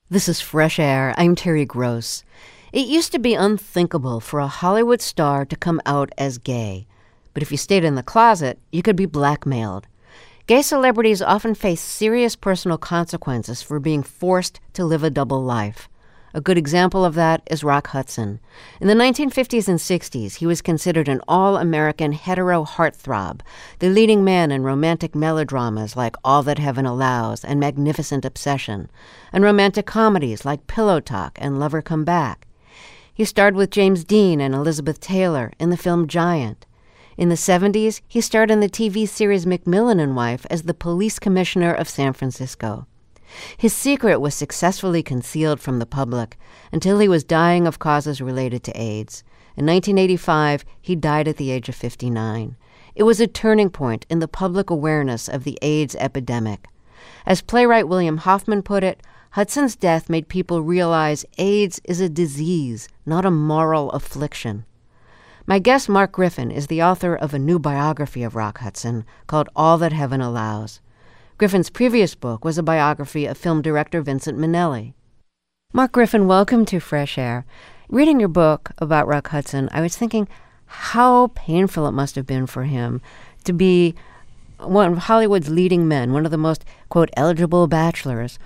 This is Fresh Air. I'm Terry Gross. It used to be unthinkable for a Hollywood star to come out as gay. But if you stayed in the closet, you could be blackmailed. Gay celebrities often face serious personal consequences for being forced to live a double life. A good example of that is Rock Hudson. In the 1950s and 60s, he was considered an all-American hetero heartthrob, the leading man in romantic melodramas like All That Heaven Allows and Magnificent Obsession, and romantic comedies like Pillow Talk and Lover Come Back. He starred with James Dean and Elizabeth Taylor in the film Giant. In the 70s, he starred in the TV series McMillan and Wife as the police commissioner of San Francisco. His secret was successfully concealed from the public until he was dying of causes related to AIDS. In 1985, he died at the age of 59. It was a turning point in the public awareness of the AIDS epidemic. As playwright William Hoffman put it, Hudson's death made people realize AIDS is a disease, not a moral affliction. My guest, Mark Griffin, is the author of a new biography of Rock Hudson called All That Heaven Allows. Griffin's previous book was a biography of film director Vincent Minnelli. Mark Griffin, welcome to Fresh Air. Reading your book about Rock Hudson, I was thinking how painful it must have been for him to be one of Hollywood's leading men, one of the most, quote, eligible bachelors,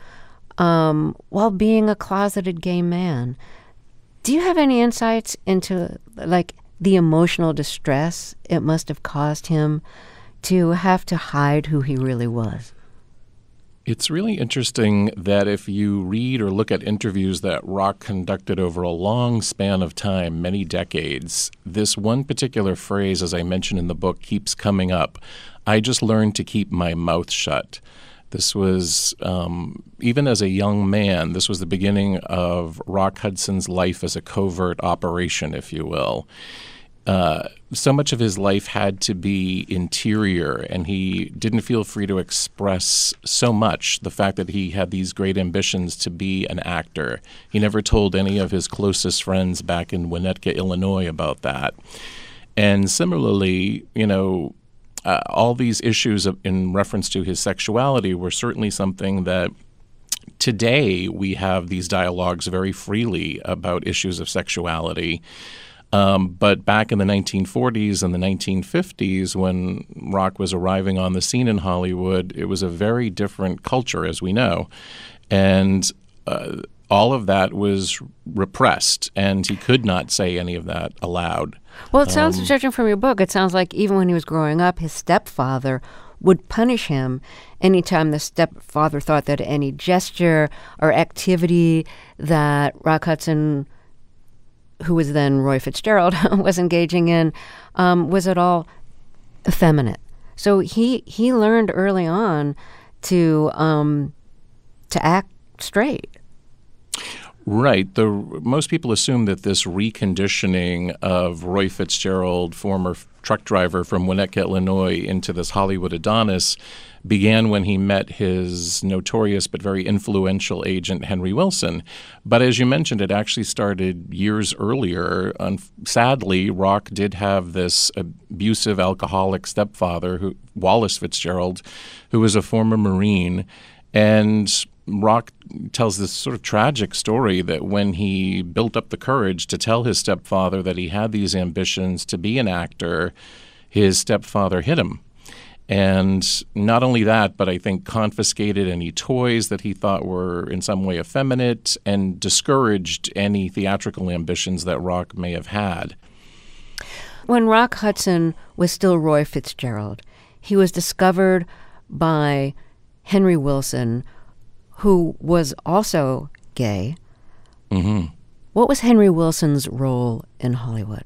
while being a closeted gay man. Do you have any insights into, the emotional distress it must have caused him to have to hide who he really was? It's really interesting that if you read or look at interviews that Rock conducted over a long span of time, many decades, this one particular phrase, as I mentioned in the book, keeps coming up. I just learned to keep my mouth shut. This was, even as a young man, this was the beginning of Rock Hudson's life as a covert operation, if you will. So much of his life had to be interior, and he didn't feel free to express so much the fact that he had these great ambitions to be an actor. He never told any of his closest friends back in Winnetka, Illinois about that. And similarly, all these issues in reference to his sexuality were certainly something that today we have these dialogues very freely about issues of sexuality. But back in the 1940s and the 1950s, when Rock was arriving on the scene in Hollywood, it was a very different culture, as we know. And all of that was repressed, and he could not say any of that aloud. Well, it sounds, judging from your book, it sounds like even when he was growing up, his stepfather would punish him anytime the stepfather thought that any gesture or activity that Rock Hudson, who was then Roy Fitzgerald, was engaging in, was at all effeminate. So he learned early on to act straight. Right. Most people assume that this reconditioning of Roy Fitzgerald, former truck driver from Winnetka, Illinois, into this Hollywood Adonis began when he met his notorious but very influential agent, Henry Wilson. But as you mentioned, it actually started years earlier. Sadly, Rock did have this abusive alcoholic stepfather, Wallace Fitzgerald, who was a former Marine. And Rock tells this sort of tragic story that when he built up the courage to tell his stepfather that he had these ambitions to be an actor, his stepfather hit him. And not only that, but I think confiscated any toys that he thought were in some way effeminate and discouraged any theatrical ambitions that Rock may have had. When Rock Hudson was still Roy Fitzgerald, he was discovered by Henry Wilson, who was also gay. Mm-hmm. What was Henry Wilson's role in Hollywood?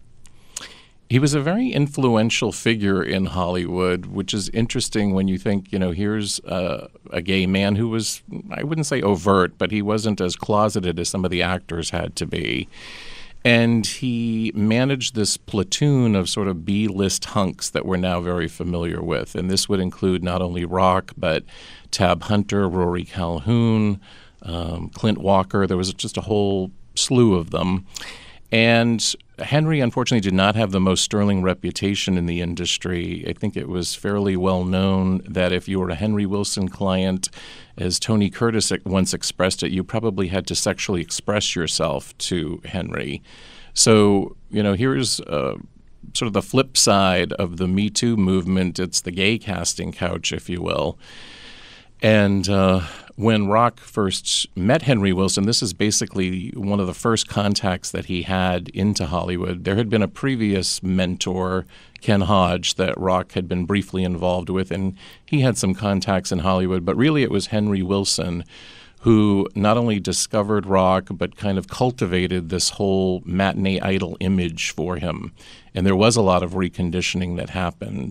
He was a very influential figure in Hollywood, which is interesting when you think, here's a gay man who was, I wouldn't say overt, but he wasn't as closeted as some of the actors had to be. And he managed this platoon of sort of B-list hunks that we're now very familiar with. And this would include not only Rock, but Tab Hunter, Rory Calhoun, Clint Walker. There was just a whole slew of them. And Henry, unfortunately, did not have the most sterling reputation in the industry. I think it was fairly well known that if you were a Henry Wilson client, as Tony Curtis once expressed it, you probably had to sexually express yourself to Henry. So, here's sort of the flip side of the Me Too movement. It's the gay casting couch, if you will. And when Rock first met Henry Wilson, this is basically one of the first contacts that he had into Hollywood. There had been a previous mentor, Ken Hodge, that Rock had been briefly involved with, and he had some contacts in Hollywood. But really it was Henry Wilson who not only discovered Rock, but kind of cultivated this whole matinee idol image for him. And there was a lot of reconditioning that happened.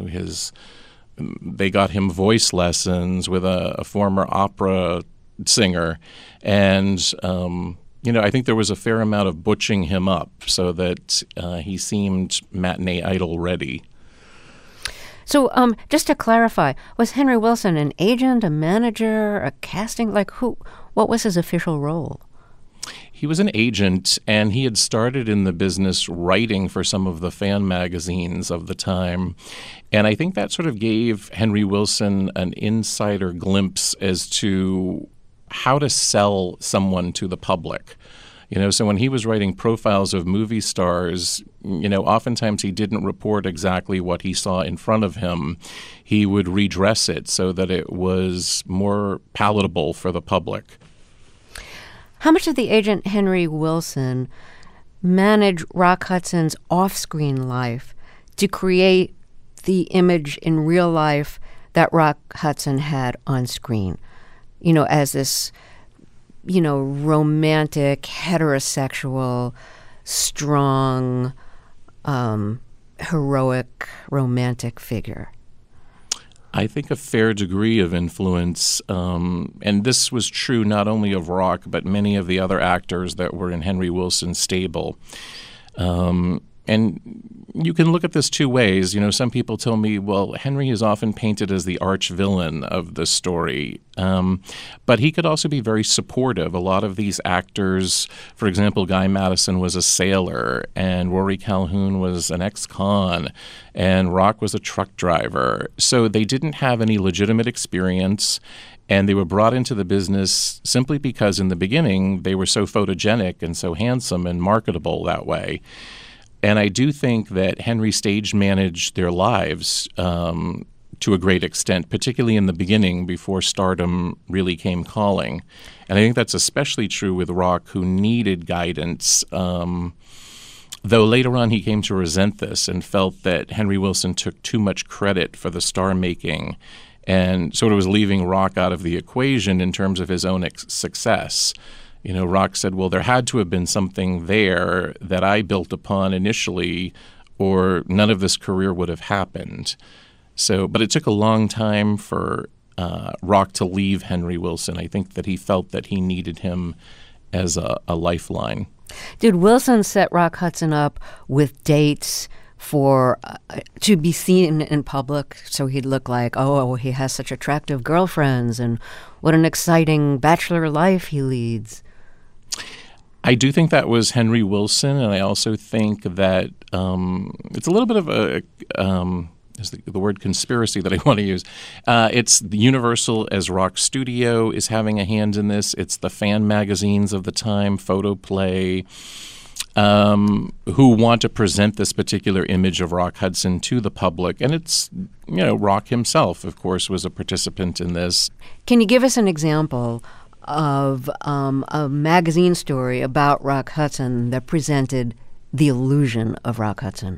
They got him voice lessons with a former opera singer. And, I think there was a fair amount of butching him up so that he seemed matinee idol ready. So just to clarify, was Henry Wilson an agent, a manager, a casting? What was his official role? He was an agent, and he had started in the business writing for some of the fan magazines of the time. And I think that sort of gave Henry Wilson an insider glimpse as to how to sell someone to the public. So when he was writing profiles of movie stars, oftentimes he didn't report exactly what he saw in front of him. He would redress it so that it was more palatable for the public. How much did the agent Henry Wilson manage Rock Hudson's off-screen life to create the image in real life that Rock Hudson had on screen? As this, romantic, heterosexual, strong, heroic, romantic figure. I think a fair degree of influence, and this was true not only of Rock, but many of the other actors that were in Henry Wilson's stable. And you can look at this two ways. Some people tell me, well, Henry is often painted as the arch villain of the story. But he could also be very supportive. A lot of these actors, for example, Guy Madison was a sailor, and Rory Calhoun was an ex-con, and Rock was a truck driver. So they didn't have any legitimate experience, and they were brought into the business simply because in the beginning they were so photogenic and so handsome and marketable that way. And I do think that Henry stage managed their lives to a great extent, particularly in the beginning before stardom really came calling. And I think that's especially true with Rock, who needed guidance, though later on he came to resent this and felt that Henry Wilson took too much credit for the star making and sort of was leaving Rock out of the equation in terms of his own success. Rock said, well, there had to have been something there that I built upon initially, or none of this career would have happened. But it took a long time for Rock to leave Henry Wilson. I think that he felt that he needed him as a lifeline. Did Wilson set Rock Hudson up with dates for to be seen in public, so he'd look like, oh, he has such attractive girlfriends, and what an exciting bachelor life he leads? I do think that was Henry Wilson, and I also think that it's a little bit of is the word conspiracy that I want to use. It's the Universal as Rock Studio is having a hand in this. It's the fan magazines of the time, Photoplay, who want to present this particular image of Rock Hudson to the public. And it's, Rock himself, of course, was a participant in this. Can you give us an example of a magazine story about Rock Hudson that presented the illusion of Rock Hudson?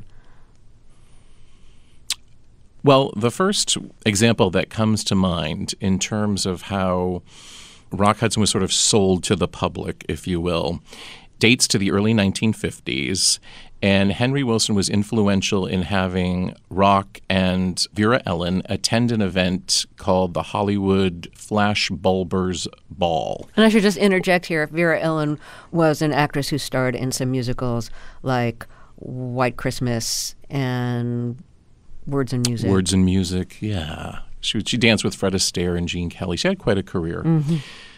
Well, the first example that comes to mind in terms of how Rock Hudson was sort of sold to the public, if you will, dates to the early 1950s. And Henry Wilson was influential in having Rock and Vera Ellen attend an event called the Hollywood Flash Bulbers Ball. And I should just interject here. Vera Ellen was an actress who starred in some musicals like White Christmas and Words and Music. Words and Music, yeah. She danced with Fred Astaire and Gene Kelly. She had quite a career. Mm-hmm.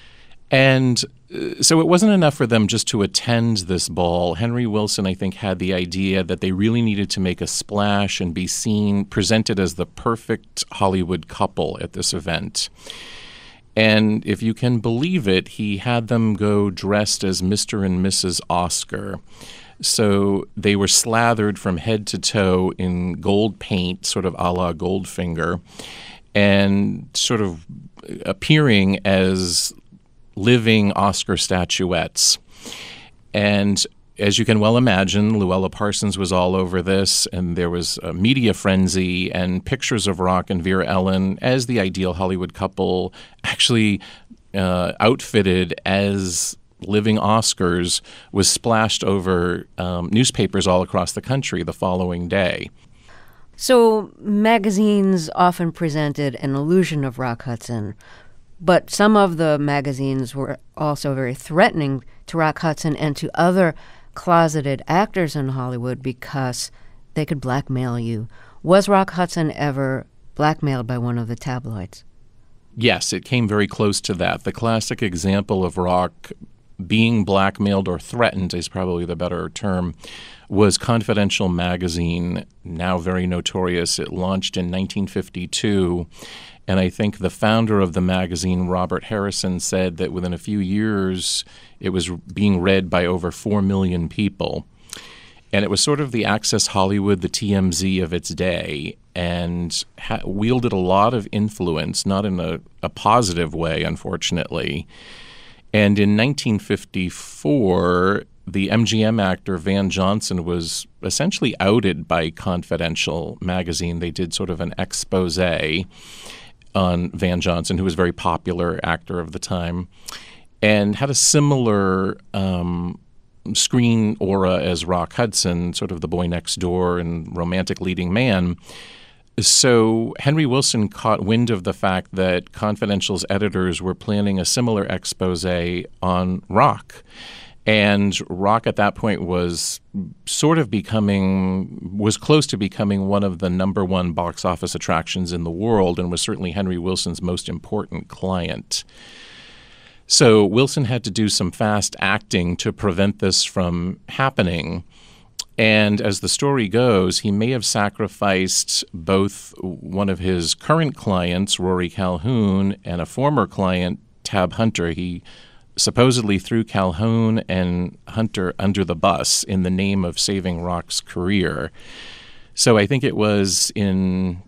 And so it wasn't enough for them just to attend this ball. Henry Wilson, I think, had the idea that they really needed to make a splash and be seen, presented as the perfect Hollywood couple at this event. And if you can believe it, he had them go dressed as Mr. and Mrs. Oscar. So they were slathered from head to toe in gold paint, sort of a la Goldfinger, and sort of appearing as living Oscar statuettes. And as you can well imagine, Luella Parsons was all over this, and there was a media frenzy, and pictures of Rock and Vera Ellen as the ideal Hollywood couple, actually outfitted as living Oscars, was splashed over newspapers all across the country the following day. So magazines often presented an illusion of Rock Hudson, but some of the magazines were also very threatening to Rock Hudson and to other closeted actors in Hollywood because they could blackmail you. Was Rock Hudson ever blackmailed by one of the tabloids? Yes, it came very close to that. The classic example of Rock being blackmailed or threatened is probably the better term, was Confidential magazine, now very notorious. It launched in 1952. And I think the founder of the magazine, Robert Harrison, said that within a few years it was being read by over 4 million people. And it was sort of the Access Hollywood, the TMZ of its day, and wielded a lot of influence, not in a positive way, unfortunately. And in 1954, the MGM actor Van Johnson was essentially outed by Confidential magazine. They did sort of an expose on Van Johnson, who was a very popular actor of the time, and had a similar screen aura as Rock Hudson, sort of the boy next door and romantic leading man. So Henry Wilson caught wind of the fact that Confidential's editors were planning a similar expose on Rock. And Rock at that point was close to becoming one of the number one box office attractions in the world, and was certainly Henry Wilson's most important client. So Wilson had to do some fast acting to prevent this from happening. And as the story goes, he may have sacrificed both one of his current clients, Rory Calhoun, and a former client, Tab Hunter. He supposedly threw Calhoun and Hunter under the bus in the name of saving Rock's career. So I think it was in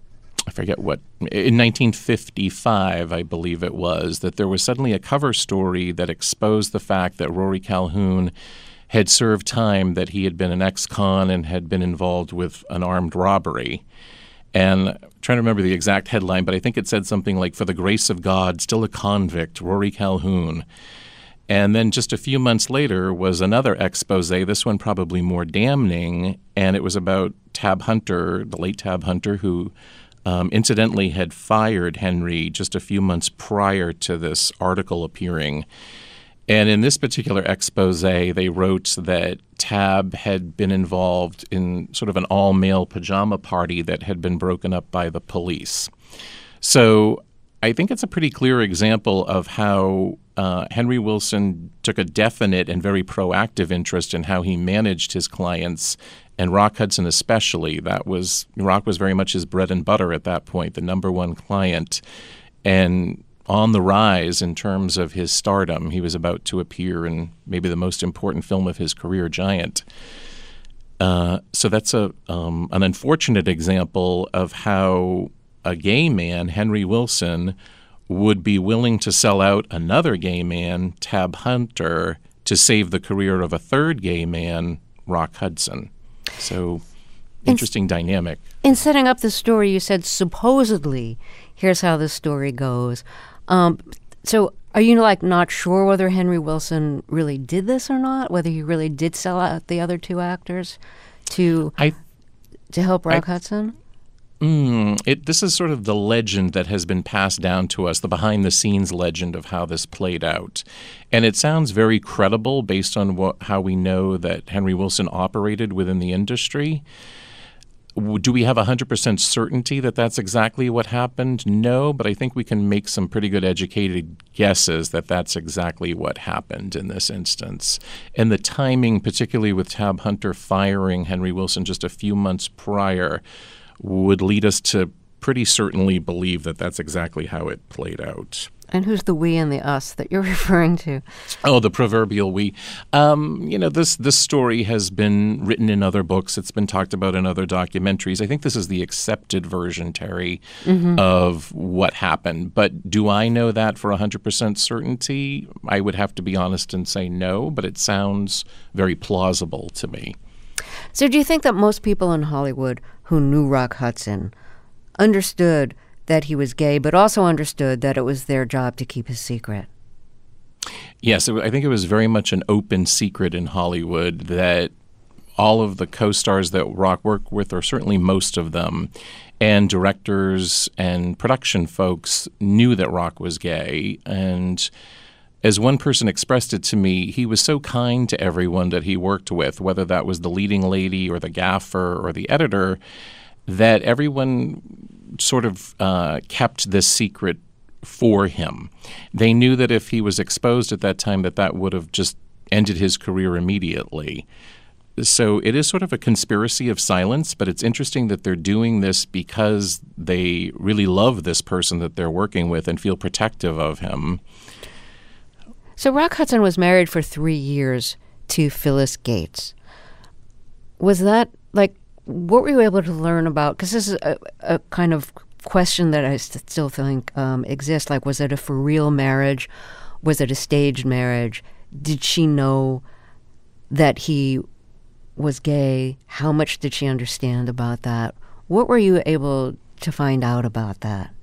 1955, I believe it was, that there was suddenly a cover story that exposed the fact that Rory Calhoun had served time, that he had been an ex-con and had been involved with an armed robbery. And I'm trying to remember the exact headline, but I think it said something like, "For the grace of God, still a convict, Rory Calhoun." And then just a few months later was another expose, this one probably more damning, and it was about Tab Hunter, the late Tab Hunter, who incidentally had fired Henry just a few months prior to this article appearing. And in this particular expose, they wrote that Tab had been involved in sort of an all-male pajama party that had been broken up by the police. So I think it's a pretty clear example of how Henry Wilson took a definite and very proactive interest in how he managed his clients, and Rock Hudson especially. Rock was very much his bread and butter at that point, the number one client, and on the rise in terms of his stardom. He was about to appear in maybe the most important film of his career, Giant. So that's an unfortunate example of how a gay man, Henry Wilson, would be willing to sell out another gay man, Tab Hunter, to save the career of a third gay man, Rock Hudson. So interesting dynamic. In setting up the story, you said supposedly, here's how the story goes. So are you not sure whether Henry Wilson really did this or not, whether he really did sell out the other two actors to help Rock Hudson? This is sort of the legend that has been passed down to us, the behind-the-scenes legend of how this played out. And it sounds very credible based on how we know that Henry Wilson operated within the industry. Do we have 100% certainty that that's exactly what happened? No, but I think we can make some pretty good educated guesses that that's exactly what happened in this instance. And the timing, particularly with Tab Hunter firing Henry Wilson just a few months prior, would lead us to pretty certainly believe that that's exactly how it played out. And who's the we and the us that you're referring to? Oh, the proverbial we. This story has been written in other books. It's been talked about in other documentaries. I think this is the accepted version, Terry, of what happened. But do I know that for 100% certainty? I would have to be honest and say no, but it sounds very plausible to me. So do you think that most people in Hollywood who knew Rock Hudson understood that he was gay, but also understood that it was their job to keep his secret? Yes, I think it was very much an open secret in Hollywood that all of the co-stars that Rock worked with, or certainly most of them, and directors and production folks knew that Rock was gay. And as one person expressed it to me, he was so kind to everyone that he worked with, whether that was the leading lady or the gaffer or the editor, that everyone sort of kept this secret for him. They knew that if he was exposed at that time, that would have just ended his career immediately. So it is sort of a conspiracy of silence, but it's interesting that they're doing this because they really love this person that they're working with and feel protective of him. So Rock Hudson was married for 3 years to Phyllis Gates. Was that, what were you able to learn about? Because this is a kind of question that I still think exists. Was it a for real marriage? Was it a staged marriage? Did she know that he was gay? How much did she understand about that? What were you able to find out about that?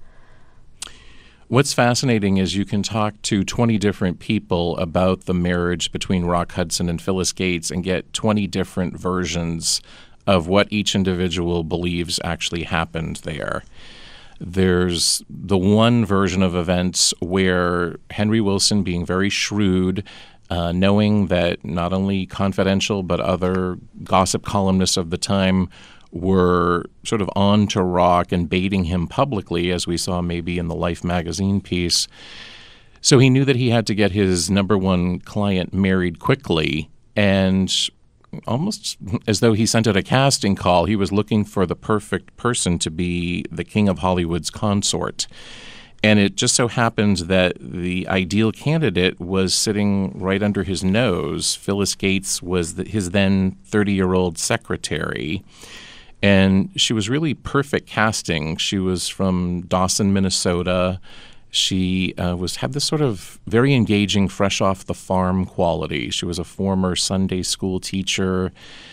What's fascinating is you can talk to 20 different people about the marriage between Rock Hudson and Phyllis Gates and get 20 different versions of what each individual believes actually happened there. There's the one version of events where Henry Wilson, being very shrewd, knowing that not only Confidential but other gossip columnists of the time were sort of on to Rock and baiting him publicly, as we saw maybe in the Life magazine piece. So he knew that he had to get his number one client married quickly, and almost as though he sent out a casting call, he was looking for the perfect person to be the king of Hollywood's consort. And it just so happened that the ideal candidate was sitting right under his nose. Phyllis Gates was his then 30-year-old secretary. And she was really perfect casting. She was from Dawson, Minnesota. She had this sort of very engaging, fresh off the farm quality. She was a former Sunday school teacher,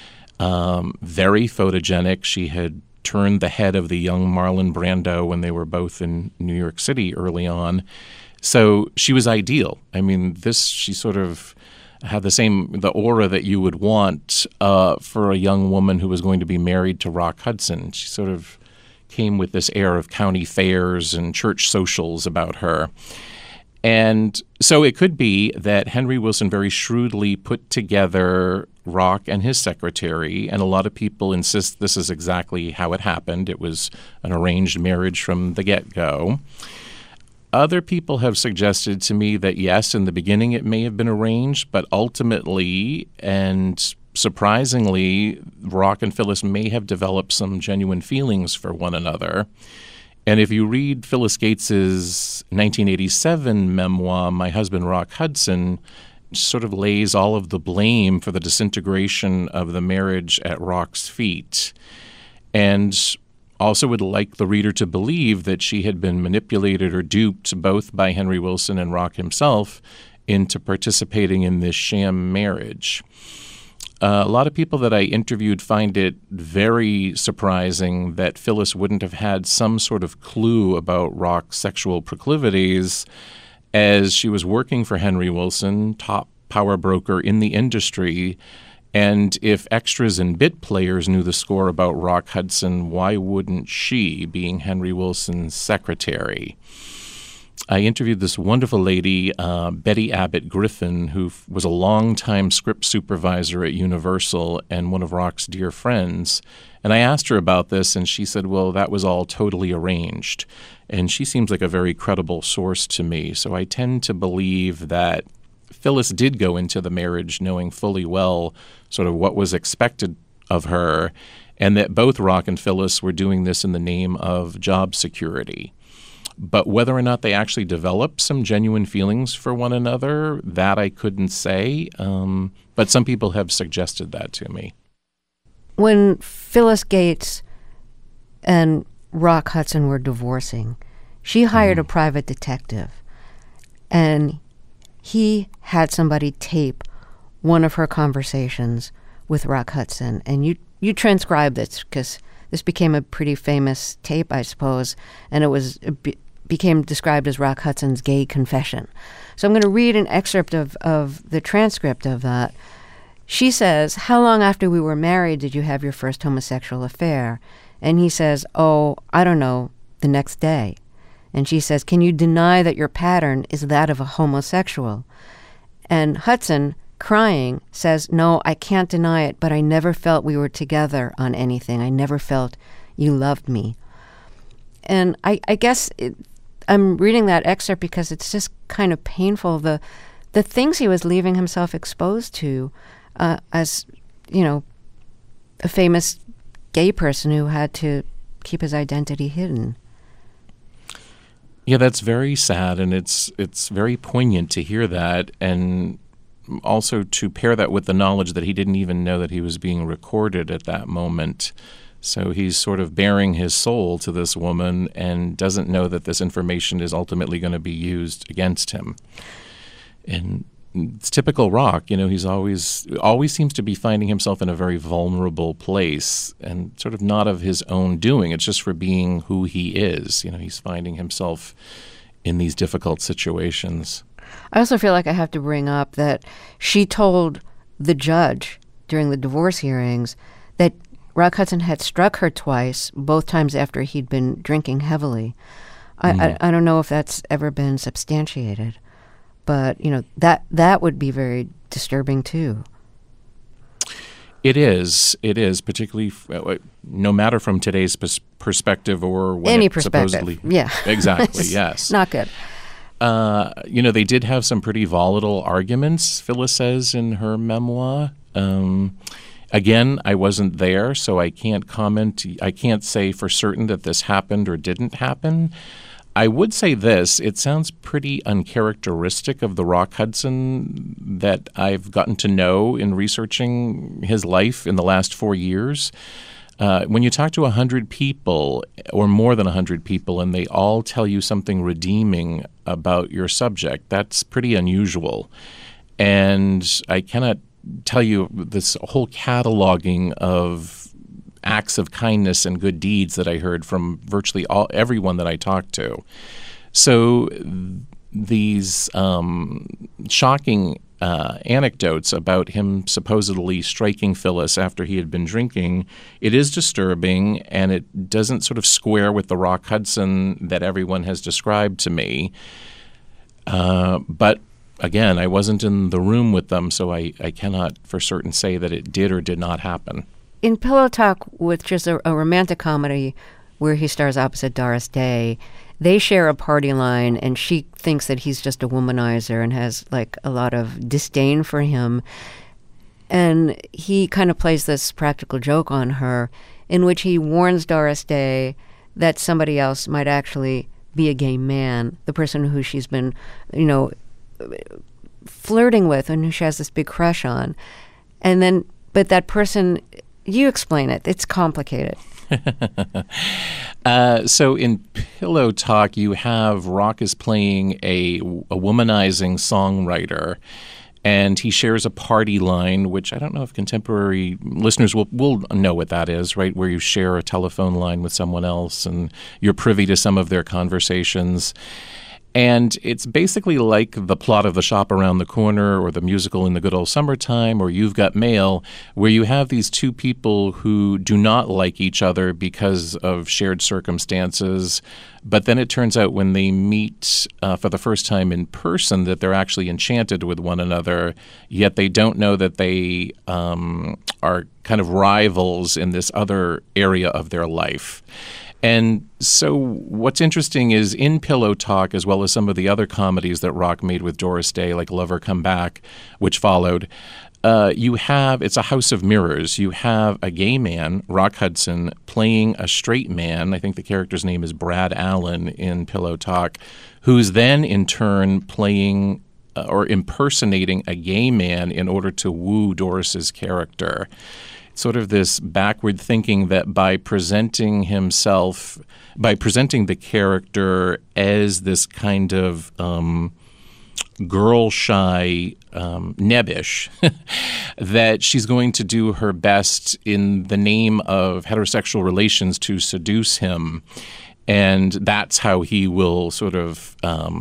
very photogenic. She had turned the head of the young Marlon Brando when they were both in New York City early on. So she was ideal. I mean, she sort of had the aura that you would want for a young woman who was going to be married to Rock Hudson. She sort of came with this air of county fairs and church socials about her. And so it could be that Henry Wilson very shrewdly put together Rock and his secretary, and a lot of people insist this is exactly how it happened. It was an arranged marriage from the get-go. Other people have suggested to me that, yes, in the beginning it may have been arranged, but ultimately and surprisingly, Rock and Phyllis may have developed some genuine feelings for one another. And if you read Phyllis Gates's 1987 memoir, My Husband, Rock Hudson, sort of lays all of the blame for the disintegration of the marriage at Rock's feet, and also would like the reader to believe that she had been manipulated or duped both by Henry Wilson and Rock himself into participating in this sham marriage. A lot of people that I interviewed find it very surprising that Phyllis wouldn't have had some sort of clue about Rock's sexual proclivities, as she was working for Henry Wilson, top power broker in the industry. And if extras and bit players knew the score about Rock Hudson, why wouldn't she, being Henry Wilson's secretary? I interviewed this wonderful lady, Betty Abbott Griffin, who was a longtime script supervisor at Universal and one of Rock's dear friends. And I asked her about this, and she said, well, that was all totally arranged. And she seems like a very credible source to me. So I tend to believe that Phyllis did go into the marriage knowing fully well sort of what was expected of her, and that both Rock and Phyllis were doing this in the name of job security. But whether or not they actually developed some genuine feelings for one another, that I couldn't say. But some people have suggested that to me. When Phyllis Gates and Rock Hudson were divorcing, she hired a private detective, and he had somebody tape one of her conversations with Rock Hudson. And you transcribed this because this became a pretty famous tape, I suppose, and it became described as Rock Hudson's gay confession. So I'm going to read an excerpt of the transcript of that. She says, "How long after we were married did you have your first homosexual affair?" And he says, "Oh, I don't know, the next day." And she says, "Can you deny that your pattern is that of a homosexual?" And Hudson, crying, says, "No, I can't deny it, but I never felt we were together on anything. I never felt you loved me." And I guess I'm reading that excerpt because it's just kind of painful, the things he was leaving himself exposed to as, a famous gay person who had to keep his identity hidden. Yeah, that's very sad, and it's very poignant to hear that, and also to pair that with the knowledge that he didn't even know that he was being recorded at that moment. So he's sort of bearing his soul to this woman and doesn't know that this information is ultimately going to be used against him. And it's typical Rock, he's always seems to be finding himself in a very vulnerable place and sort of not of his own doing. It's just for being who he is. He's finding himself in these difficult situations. I also feel like I have to bring up that she told the judge during the divorce hearings that Rock Hudson had struck her twice, both times after he'd been drinking heavily. I don't know if that's ever been substantiated, but that would be very disturbing too. It is, particularly no matter from today's perspective or when any it perspective. Supposedly, yeah, exactly, yes, not good. They did have some pretty volatile arguments, Phyllis says in her memoir. Again, I wasn't there, so I can't comment. I can't say for certain that this happened or didn't happen. I would say this. It sounds pretty uncharacteristic of the Rock Hudson that I've gotten to know in researching his life in the last 4 years. When you talk to 100 people or more than 100 people and they all tell you something redeeming about your subject, that's pretty unusual. And I cannot tell you this whole cataloging of acts of kindness and good deeds that I heard from virtually everyone that I talked to. So these shocking anecdotes about him supposedly striking Phyllis after he had been drinking, it is disturbing, and it doesn't sort of square with the Rock Hudson that everyone has described to me. But again, I wasn't in the room with them, so I cannot for certain say that it did or did not happen. In Pillow Talk, which is a romantic comedy where he stars opposite Doris Day, they share a party line, and she thinks that he's just a womanizer and has a lot of disdain for him. And he kind of plays this practical joke on her in which he warns Doris Day that somebody else might actually be a gay man, the person who she's been, flirting with and who she has this big crush on. And then, but that person, you explain it. It's complicated. So in Pillow Talk, you have Rock is playing a womanizing songwriter, and he shares a party line, which I don't know if contemporary listeners will know what that is, right? Where you share a telephone line with someone else and you're privy to some of their conversations. And it's basically like the plot of The Shop Around the Corner or the musical In the Good Old Summertime or You've Got Mail, where you have these two people who do not like each other because of shared circumstances. But then it turns out when they meet for the first time in person that they're actually enchanted with one another, yet they don't know that they are kind of rivals in this other area of their life. And so what's interesting is in Pillow Talk, as well as some of the other comedies that Rock made with Doris Day, like Lover Come Back, which followed, it's a house of mirrors. You have a gay man, Rock Hudson, playing a straight man. I think the character's name is Brad Allen in Pillow Talk, who's then in turn playing or impersonating a gay man in order to woo Doris's character. Sort of this backward thinking that by presenting the character as this kind of girl-shy, nebbish, that she's going to do her best in the name of heterosexual relations to seduce him. And that's how he will sort of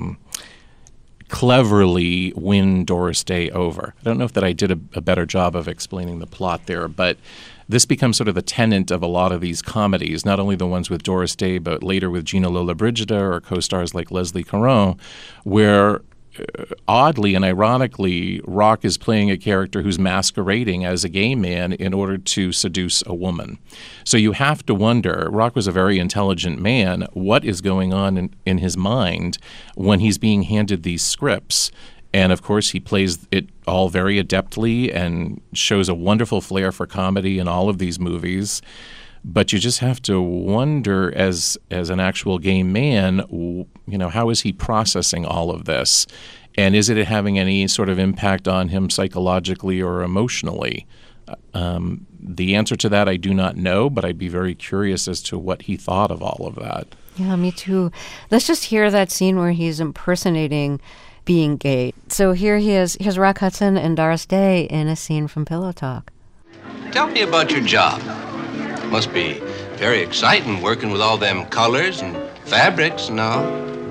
cleverly win Doris Day over. I don't know if that I did a better job of explaining the plot there, but this becomes sort of the tenet of a lot of these comedies, not only the ones with Doris Day, but later with Gina Lollobrigida or co-stars like Leslie Caron, where oddly and ironically, Rock is playing a character who's masquerading as a gay man in order to seduce a woman. So you have to wonder, Rock was a very intelligent man, what is going on in his mind when he's being handed these scripts? And of course, he plays it all very adeptly and shows a wonderful flair for comedy in all of these movies. But you just have to wonder, as an actual gay man, how is he processing all of this? And is it having any sort of impact on him psychologically or emotionally? The answer to that I do not know, but I'd be very curious as to what he thought of all of that. Yeah, me too. Let's just hear that scene where he's impersonating being gay. So here he is. Here's Rock Hudson and Doris Day in a scene from Pillow Talk. Tell me about your job. Must be very exciting working with all them colors and fabrics and all.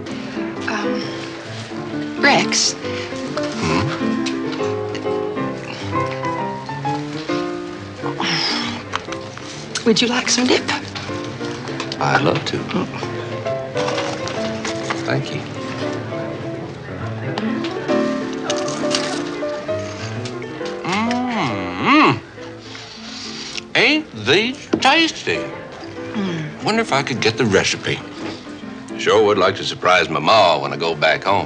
Rex. Would you like some dip? I'd love to. Thank you. Ain't these tasty? Wonder if I could get the recipe. Sure would like to surprise my ma when I go back home.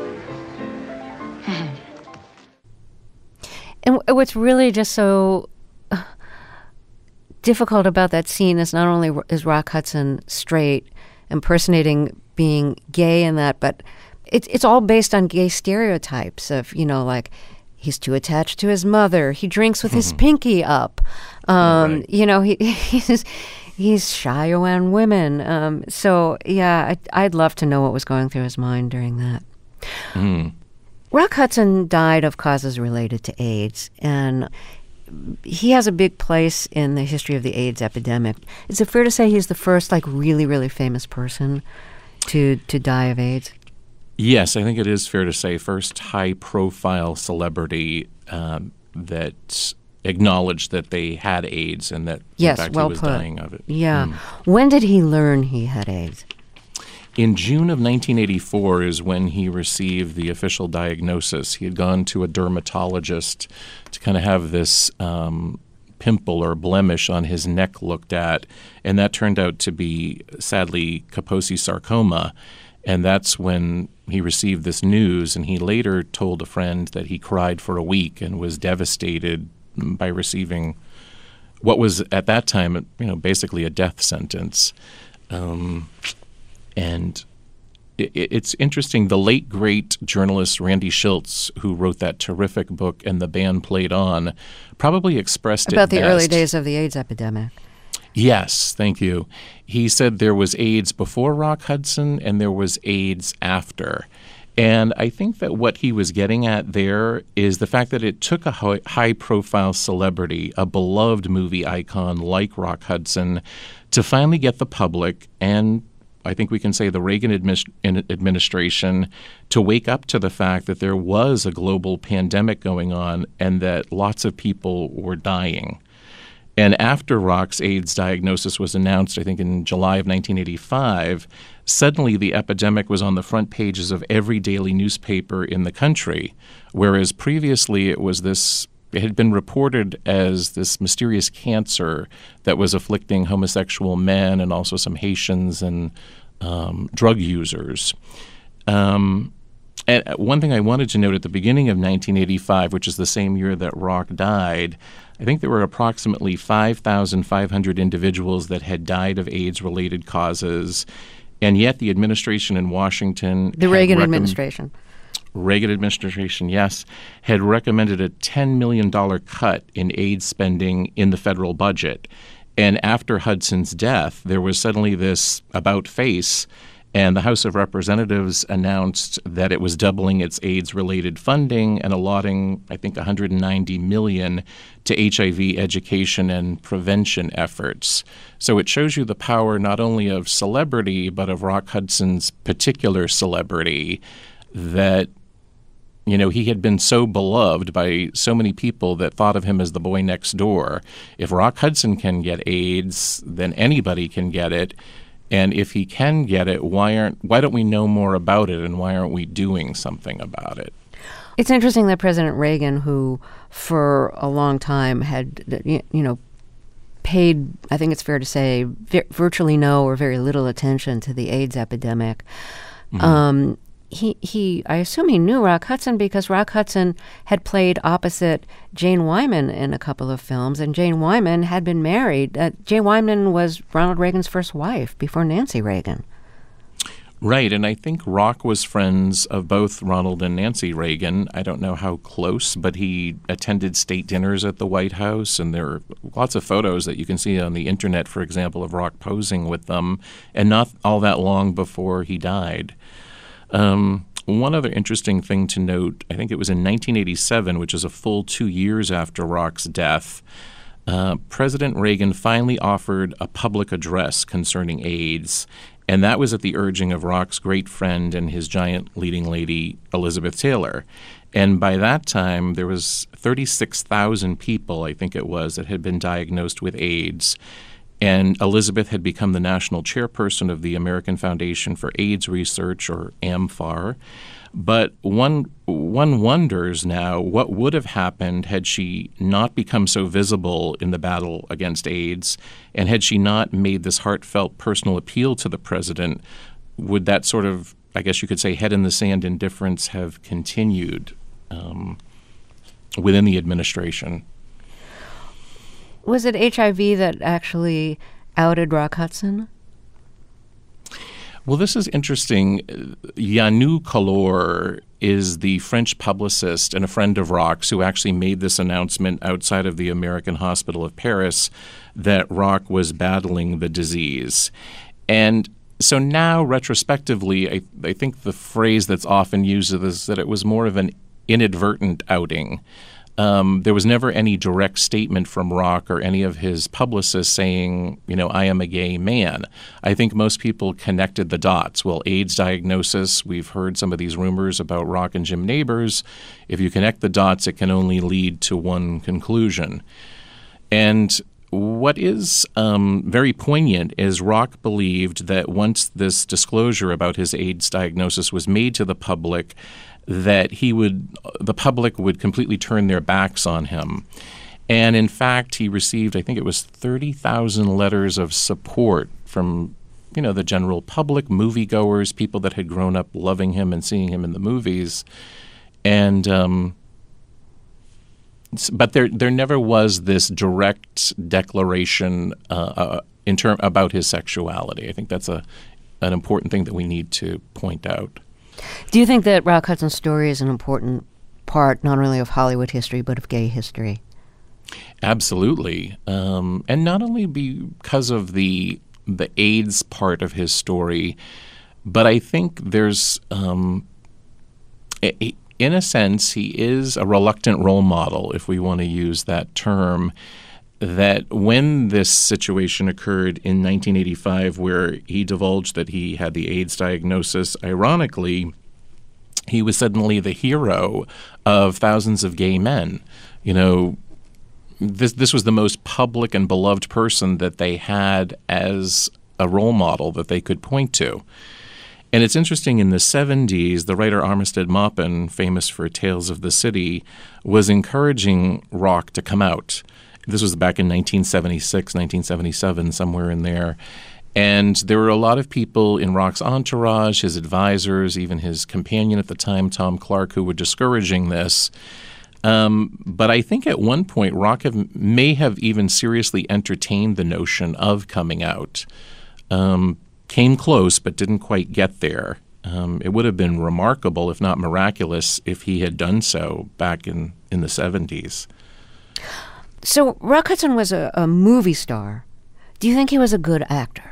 And what's really just so difficult about that scene is not only is Rock Hudson straight, impersonating being gay in that, but it's all based on gay stereotypes of, like, he's too attached to his mother. He drinks with his pinky up. Right. He's shy around women. So, yeah, I'd love to know what was going through his mind during that. Rock Hudson died of causes related to AIDS, and he has a big place in the history of the AIDS epidemic. Is it fair to say he's the first, really, really famous person to die of AIDS? Yes, I think it is fair to say first high-profile celebrity that acknowledged that they had AIDS and that, in fact, he was dying of it. Yeah. When did he learn he had AIDS? In June of 1984 is when he received the official diagnosis. He had gone to a dermatologist to kind of have this pimple or blemish on his neck looked at, and that turned out to be, sadly, Kaposi sarcoma. And that's when he received this news, and he later told a friend that he cried for a week and was devastated by receiving what was at that time, basically a death sentence. And it's interesting. The late, great journalist Randy Schultz, who wrote that terrific book And the Band Played On, probably expressed about it the best. Early days of the AIDS epidemic. Yes, thank you. He said there was AIDS before Rock Hudson and there was AIDS after. And I think that what he was getting at there is the fact that it took a high-profile celebrity, a beloved movie icon like Rock Hudson, to finally get the public and I think we can say, the Reagan administration to wake up to the fact that there was a global pandemic going on and that lots of people were dying. And after Rock's AIDS diagnosis was announced, I think in July of 1985, suddenly the epidemic was on the front pages of every daily newspaper in the country, whereas previously it had been reported as this mysterious cancer that was afflicting homosexual men and also some Haitians and drug users. And one thing I wanted to note at the beginning of 1985, which is the same year that Rock died, I think there were approximately 5,500 individuals that had died of AIDS-related causes, and yet the administration in Washington— The Reagan administration. Reagan administration, yes, had recommended a $10 million cut in AIDS spending in the federal budget. And after Hudson's death, there was suddenly this about-face, and the House of Representatives announced that it was doubling its AIDS-related funding and allotting, I think, $190 million to HIV education and prevention efforts. So it shows you the power not only of celebrity, but of Rock Hudson's particular celebrity, that he had been so beloved by so many people that thought of him as the boy next door. If Rock Hudson can get AIDS, then anybody can get it. And if he can get it, why don't we know more about it, and why aren't we doing something about it? It's interesting that President Reagan, who for a long time had, paid, I think it's fair to say, virtually no or very little attention to the AIDS epidemic, I assume he knew Rock Hudson because Rock Hudson had played opposite Jane Wyman in a couple of films, and Jane Wyman had been married. Jane Wyman was Ronald Reagan's first wife before Nancy Reagan. Right, and I think Rock was friends of both Ronald and Nancy Reagan. I don't know how close, but he attended state dinners at the White House, and there are lots of photos that you can see on the internet, for example, of Rock posing with them, and not all that long before he died. One other interesting thing to note, I think it was in 1987, which is a full 2 years after Rock's death, President Reagan finally offered a public address concerning AIDS, and that was at the urging of Rock's great friend and his giant leading lady, Elizabeth Taylor. And by that time, there was 36,000 people, I think it was, that had been diagnosed with AIDS. And Elizabeth had become the national chairperson of the American Foundation for AIDS Research, or AMFAR. But one wonders now what would have happened had she not become so visible in the battle against AIDS, and had she not made this heartfelt personal appeal to the president. Would that sort of, I guess you could say, head-in-the-sand indifference have continued within the administration? Was it HIV that actually outed Rock Hudson? Well, this is interesting. Yanou Collor is the French publicist and a friend of Rock's who actually made this announcement outside of the American Hospital of Paris that Rock was battling the disease. And so now, retrospectively, I think the phrase that's often used is that it was more of an inadvertent outing. There was never any direct statement from Rock or any of his publicists saying, I am a gay man. I think most people connected the dots. Well, AIDS diagnosis, we've heard some of these rumors about Rock and Jim Nabors. If you connect the dots, it can only lead to one conclusion. And what is very poignant is Rock believed that once this disclosure about his AIDS diagnosis was made to the public, that the public would completely turn their backs on him. And in fact, he received, I think it was 30,000 letters of support from, the general public, moviegoers, people that had grown up loving him and seeing him in the movies. And but there never was this direct declaration about his sexuality. I think that's an important thing that we need to point out. Do you think that Rock Hudson's story is an important part not only of Hollywood history but of gay history? Absolutely. And not only because of the AIDS part of his story, but I think there's, in a sense, he is a reluctant role model, if we want to use that term. that when this situation occurred in 1985, where he divulged that he had the AIDS diagnosis, ironically, he was suddenly the hero of thousands of gay men. You know, this was the most public and beloved person that they had as a role model that they could point to. And it's interesting, in the 70s, the writer Armistead Maupin, famous for Tales of the City, was encouraging rock to come out. This was back in 1976, 1977, somewhere in there. And there were a lot of people in Rock's entourage, his advisors, even his companion at the time, Tom Clark, who were discouraging this. But I think at one point, Rock may have even seriously entertained the notion of coming out. Came close, but didn't quite get there. It would have been remarkable, if not miraculous, if he had done so back in the 70s. So Rock Hudson was a movie star. Do you think he was a good actor?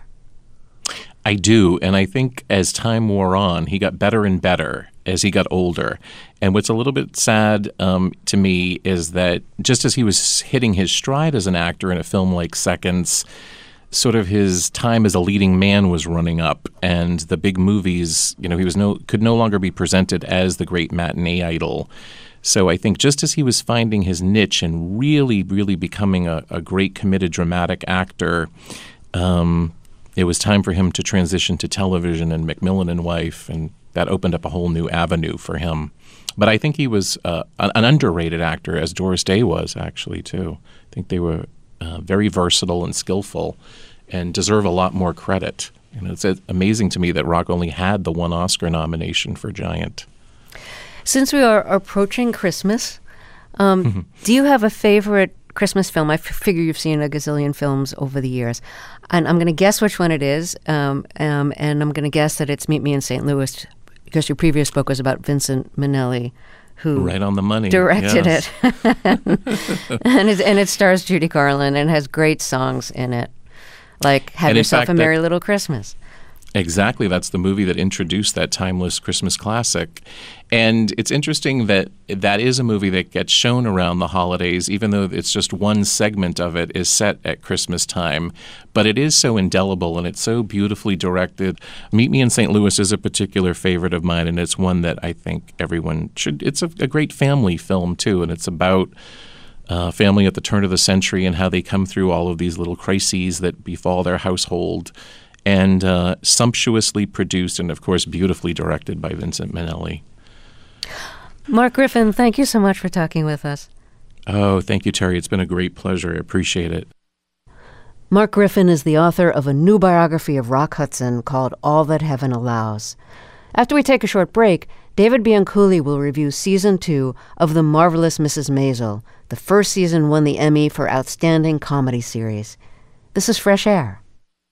I do, and I think as time wore on, he got better and better as he got older. And what's a little bit sad to me is that just as he was hitting his stride as an actor in a film like Seconds, sort of his time as a leading man was running up, and the big movies, you know, he was could no longer be presented as the great matinee idol. So I think just as he was finding his niche and really, really becoming a great committed dramatic actor, it was time for him to transition to television and Macmillan and Wife, and that opened up a whole new avenue for him. But I think he was an underrated actor, as Doris Day was, actually, too. I think they were very versatile and skillful and deserve a lot more credit. And it's amazing to me that Rock only had the one Oscar nomination for Giant. Since we are approaching Christmas, do you have a favorite Christmas film? I figure you've seen a gazillion films over the years. And I'm going to guess which one it is, and I'm going to guess that it's Meet Me in St. Louis, because your previous book was about Vincent Minnelli, who right on the money directed yes. it. and it stars Judy Garland and has great songs in it, like Have Yourself a Merry Little Christmas. Exactly. That's the movie that introduced that timeless Christmas classic. And it's interesting that that is a movie that gets shown around the holidays, even though it's just one segment of it is set at Christmas time. But it is so indelible and it's so beautifully directed. Meet Me in St. Louis is a particular favorite of mine, and it's one that I think everyone should. It's a great family film, too, and it's about family at the turn of the century and how they come through all of these little crises that befall their household. And sumptuously produced and, of course, beautifully directed by Vincent Minnelli. Mark Griffin, thank you so much for talking with us. Oh, thank you, Terry. It's been a great pleasure. I appreciate it. Mark Griffin is the author of a new biography of Rock Hudson called All That Heaven Allows. After we take a short break, David Bianculli will review Season 2 of The Marvelous Mrs. Maisel. The first season won the Emmy for Outstanding Comedy Series. This is Fresh Air.